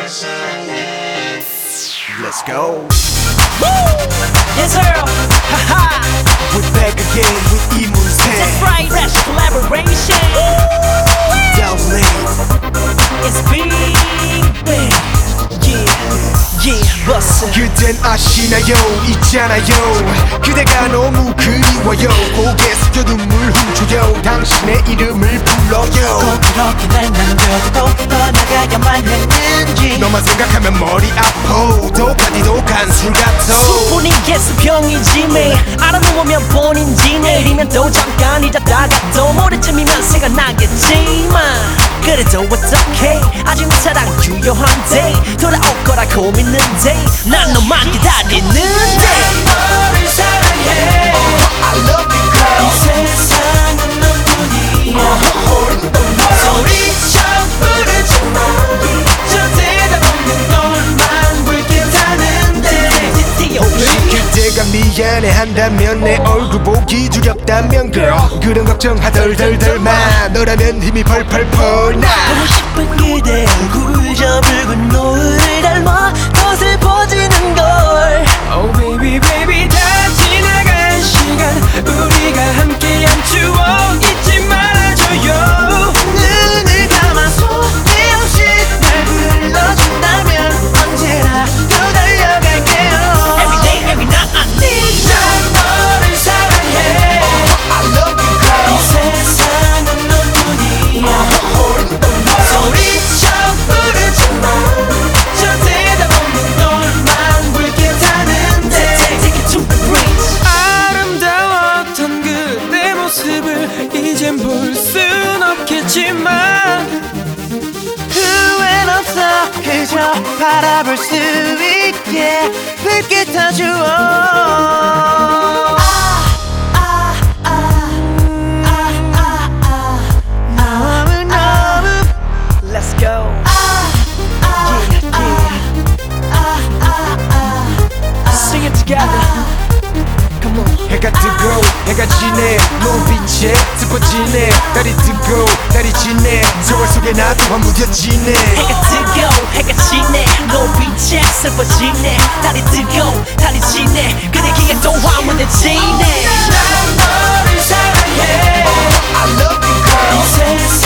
Let's go. Yes sir. Haha. We're back again with 이문세. That's right. Fresh collaboration. Downlink. It's big bang. Yeah, bust it. 그댄 아시나요? 있잖아요. 그대가 너무 그리워요. 고개 숙여 눈물 훔쳐요. 당신의 이름을 불러요. 꼭 그렇게 날 남겨도 떠나가야만 했는지. 너만 생각하면 머리 아파. 독하디도 간술 같아. 수분이 개수병이지 매일 알아놓으면 본인지 내일이면 또 잠깐 잊었다가 또 모레쯤이면 생각나겠지만 그래도 어떡해 아직 내 사랑 유효한데 돌아올 거라고 믿는데 난 너만 기다리는데 너를 사랑해 I love you girl. 이 세상은 너뿐이야 소리쳐 부르지마 저 대답 없는 너만 불쾌하는데 혹시 그대가 미안해 한다면 내 얼굴 보기 두렵다면 girl 그런 걱정 하덜덜덜마 너라면 힘이 펄펄펄 나 보고 싶은 그대 얼굴 저 붉은 노을을 닮아 더 슬퍼지는 걸 Oh baby baby 다 지나간 시간 우리가 함께한 추억 잊지 말아줘요 눈을 감아서 내 없이 날 불러준다면 언제라도 달려갈게요 Every day every night I need 난 너를 사랑해 I love you girl. 이 세상은 너뿐이야 소리쳐 부르지마 저 대답 없는 너만 불쾌하는데 Take it to the bridge 아름다웠던 그대 모습을 이젠 볼 순 없겠지만 후회는 없어 그저 바라볼 수 있게 붉게 타주어 Let's go. Sing it together. Come on. 해가 뜨고 해가 지네 눈빛에 슬퍼지네 달이 뜨고 달이 지네 세월 속에 나도 무뎌지네 해가 뜨고 해가 지네 노빛에 슬퍼지네 달이 뜨고 달이 지네 그대 기가 또 화무뎌지네 난 너를 사랑해 I love you girl. 이 세상